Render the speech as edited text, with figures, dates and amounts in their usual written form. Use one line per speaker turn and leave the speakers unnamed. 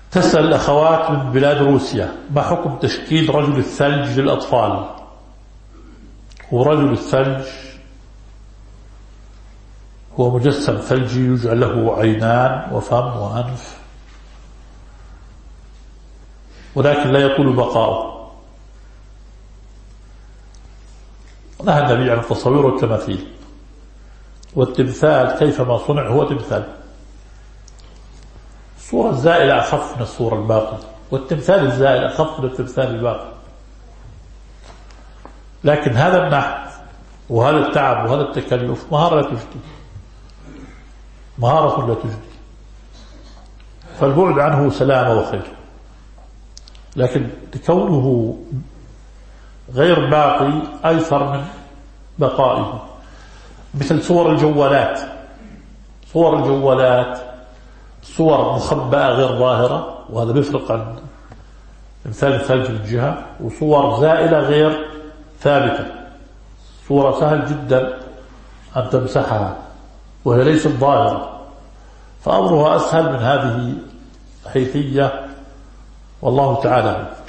تسأل الأخوات من بلاد روسيا: ما حكم تشكيل رجل الثلج للأطفال؟ ورجل الثلج هو مجسم ثلجي يجعل له عينان وفم وأنف، ولكن لا يطول بقاؤه. نهى النبي عن التصوير والتماثيل، والتمثال كيفما صنع هو تمثال. الصورة الزائلة أخف من الصورة الباقية، والتمثال الزائل أخف من التمثال الباقي، لكن هذا النحت وهذا التعب وهذا التكلف مهارة لا تجدي، مهارة لا تجدي، فالبعد عنه سلامة وخير. لكن كونه غير باقي أيسر من بقائه. مثل صور الجوالات، صور الجوالات صور مخبأة غير ظاهرة، وهذا بيفرق عن مثال الثلج من جهة، وصور زائلة غير ثابتة. صورة سهل جدا أن تمسحها وهي ليست ظاهرة، فأمرها أسهل من هذه حيثية، والله تعالى.